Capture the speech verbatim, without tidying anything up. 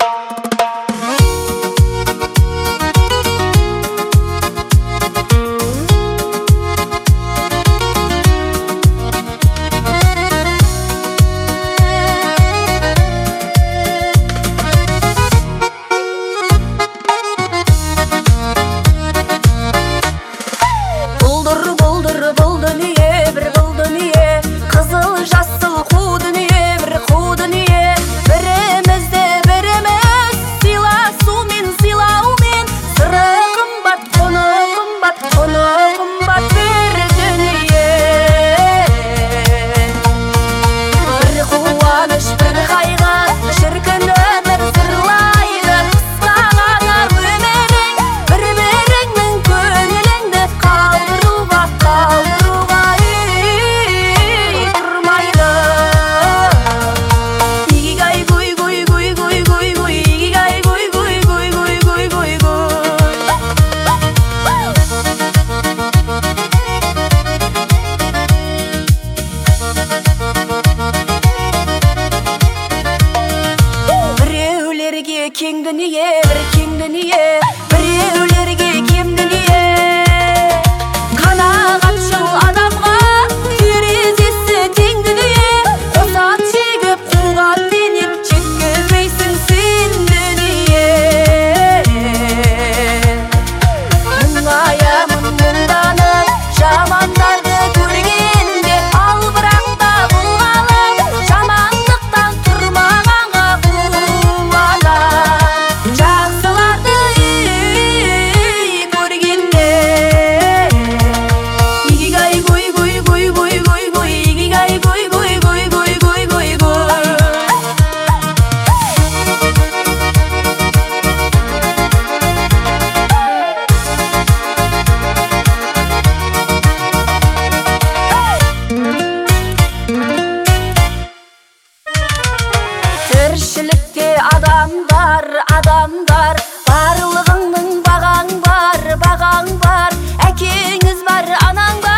Keng dünya, bir keng dünya, bireulерге kем dünya. Kanagатчыл адамга терезесі тең dünya. Косат чегип, кулгат тенип, жеткизбейсиң сен dünya. Мұңаямын мұңданып, жамандарды көргенде, ал бірақ та бұлғалып, жамандықтан тұрмағанға қуанам. Жақсыларды көргенде, игигай гой гой гой гой гой гой, игигай гой гой гой гой гой гой гой. Тіршілікте адамдар, адамдар, барлығыңның бағаң бар, бағаң бар, әкеңіз бар, анаң бар.